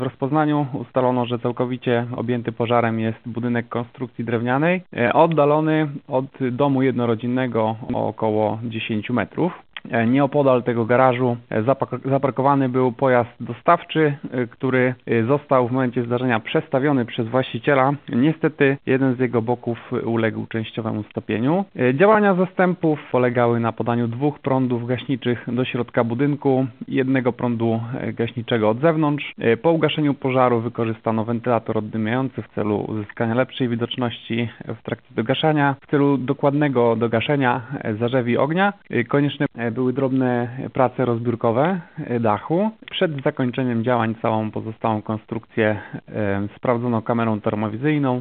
W rozpoznaniu ustalono, że całkowicie objęty pożarem jest budynek konstrukcji drewnianej, oddalony od domu jednorodzinnego o około 10 metrów. Nieopodal tego garażu zaparkowany był pojazd dostawczy, który został w momencie zdarzenia przestawiony przez właściciela. Niestety jeden z jego boków uległ częściowemu stopieniu. Działania zastępów polegały na podaniu 2 prądów gaśniczych do środka budynku i 1 prądu gaśniczego od zewnątrz. Po ugaszeniu pożaru wykorzystano wentylator oddymiający w celu uzyskania lepszej widoczności w trakcie dogaszania. W celu dokładnego dogaszenia zarzewi ognia konieczne były drobne prace rozbiórkowe dachu. Przed zakończeniem działań całą pozostałą konstrukcję sprawdzono kamerą termowizyjną.